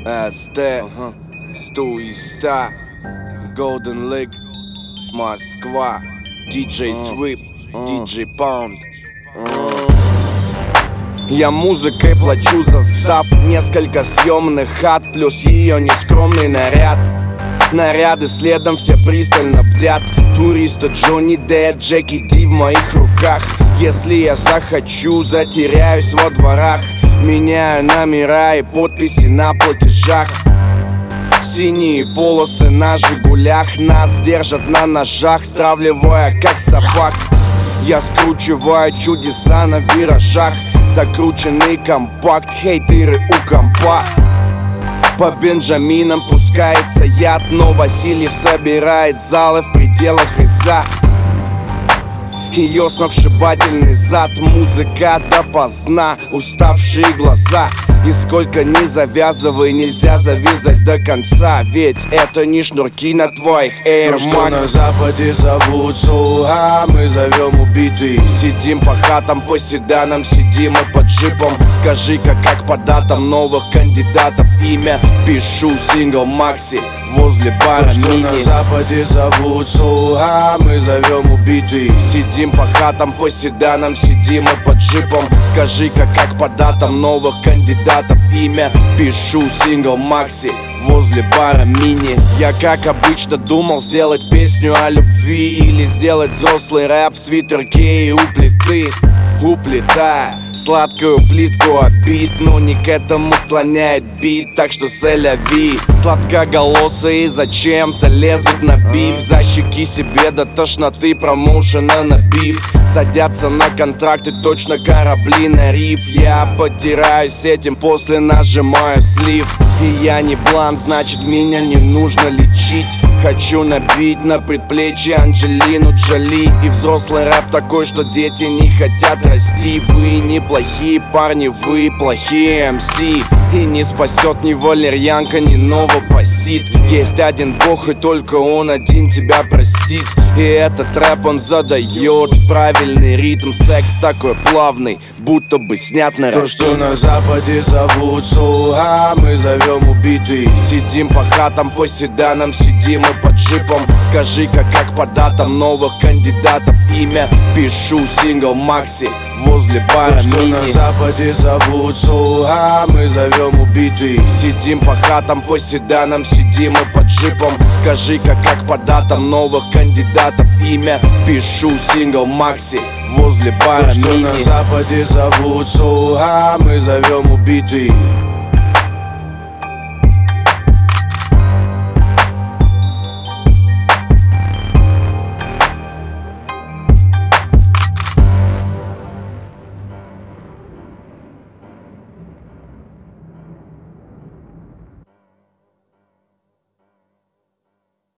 СТ, Стуиста, Golden Lake, Москва, DJ Sweep, DJ Pound. Я музыкой плачу за став, несколько съемных хат, плюс ее нескромный наряд. Наряды следом все пристально бдят. Туриста Джонни Д, Джеки Ди в моих руках. Если я захочу, затеряюсь во дворах. Меняю номера и подписи на платежах. Синие полосы на Жигулях. Нас держат на ножах, стравливая как собак. Я скручиваю чудеса на виражах. Закрученный компакт, хейтеры у компа. По Бенджаминам пускается яд, но Васильев собирает залы в пределах ИЗа. Ее сногсшибательный зад, музыка допоздна, уставшие глаза. И сколько ни завязывай, нельзя завязать до конца. Ведь это не шнурки на твоих Air Max. То, что на западе зовут соул, а мы зовем убитый. Сидим по хатам, по седанам, сидим и под джипом. Скажи-ка, как по датам новых кандидатов имя. Пишу сингл Макси возле бара То, что Мини. на западе зовут соул, а мы зовем убитый. Сидим по хатам, по седанам, сидим и под джипом. Скажи-ка, как по датам новых кандидатов имя. Пишу сингл Макси возле бара Мини. Я, как обычно, думал сделать песню о любви или сделать взрослый рэп в свитерке и у плиты. Уплетая сладкую плитку обид, но не к этому склоняет бит, так что сэляви. Сладкоголосые зачем-то лезут на биф. Защеки себе до тошноты промоушена набив. Садятся на контракты, точно корабли на риф. Я потираюсь этим, после нажимаю слив. И я не блант, значит меня не нужно лечить. Хочу набить на предплечье Анджелину Джоли. И взрослый рэп такой, что дети не хотят расти. Вы неплохие парни, вы плохие МС. И не спасет ни валерьянка, ни новопосит. Есть один бог, и только он один тебя простит. И этот рэп, он задает правильный ритм. Секс такой плавный, будто бы снят на То, что на западе зовут соул, а мы зовем убитый. Сидим по хатам, по седанам, сидим и под джипом. Скажи-ка, как по датам новых кандидатов имя. Пишу сингл Макси возле бара То, что Мини. на западе зовут соул, а мы зовем убитый. Сидим по хатам, по седанам, сидим и под джипом. Скажи-ка, как по датам новых кандидатов имя. Пишу сингл Макси возле бара То, что Мини. на западе зовут соул, а мы зовем убитый.